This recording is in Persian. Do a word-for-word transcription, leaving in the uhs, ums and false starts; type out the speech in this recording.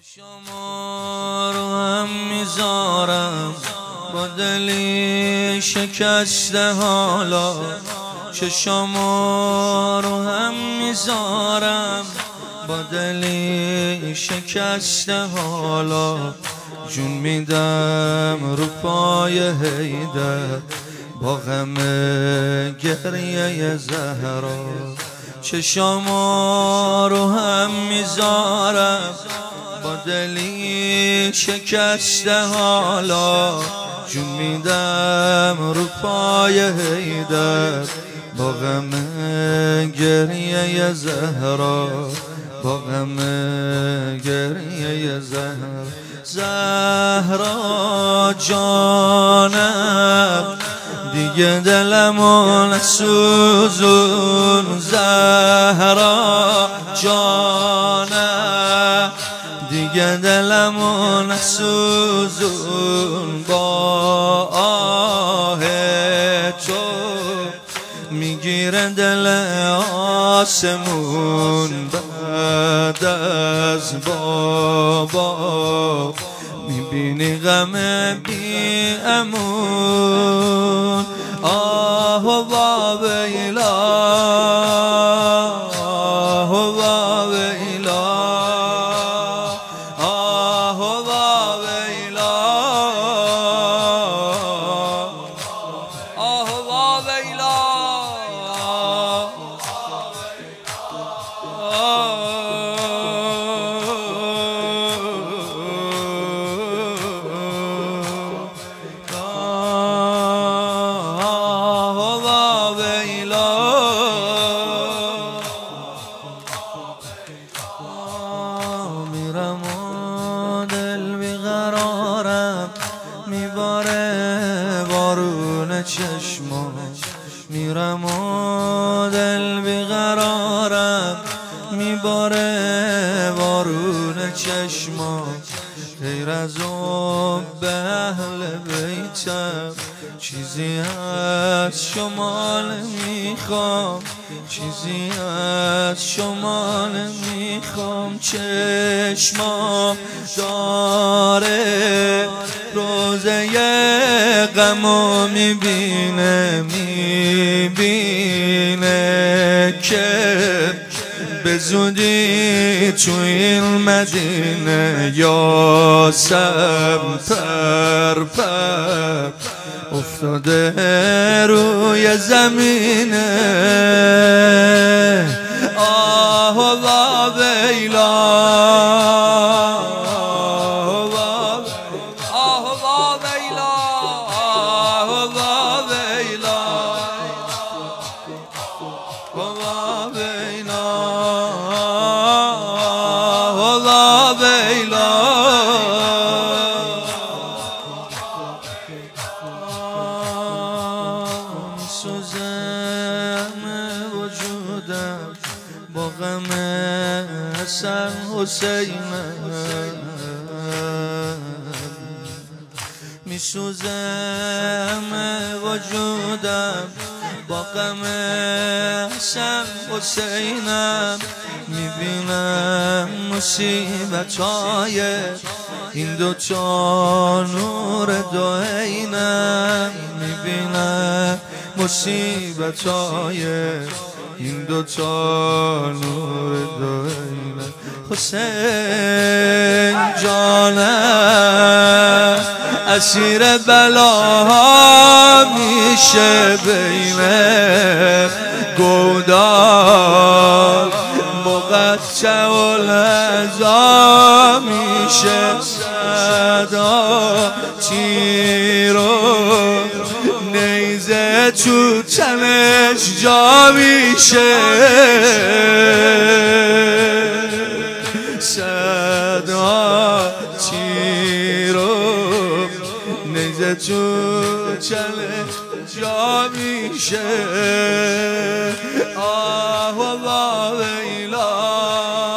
شما رو هم میذارم با دلی شکسته حالا، چشما رو هم میذارم با دلی شکسته حالا، جون میدم رو پای حیدر با غم گریه زهرا. چشما رو هم میذارم با دلی شکسته حالا، جون میدم رو پای حیدر با غم گریه زهرا، با غم گریه زهرا. زهرا جانم دیگه دلمو نسوزون، زهرا جانم دیگه دلمو نسوزون، با آه تو میگیره دل آسمون، بعد از بابا میبینی غم بی امون. آه و ویلا، آه و ویلا، آه و ویلا، آه و ویلا. میرم و دل بیقرارم میباره بارون چشما، میرم و دل بیقرارم میباره بارون چشما. غیر از حب اهل بیتم چیزی از شما نمیخوام، چیزی از شما نمیخوام. چشمام داره روزه غمو میبینه، میبینه که به زودی تو این مدینه یاسم پر پر افتاده روی زمینه. آه و ویلا، آه و ویلا، آه و ویلا، و ویلا، و ویلا. میسوزم وجودم با غم حسن حسینم، میسوزم وجودم با غم حسن حسینم. میبینم مصیبتای این دوتا نور دو عینم، میبینم مصیبتای این دوتا نور دو عینم. حسین جانم اسیر بلاها میشه بین گودال، مقطع العظا میشه صدا تیر و نیزه تو تنش جا میشه، صدا تیر و نیزه تو تنش جا میشه. آه و ویلا.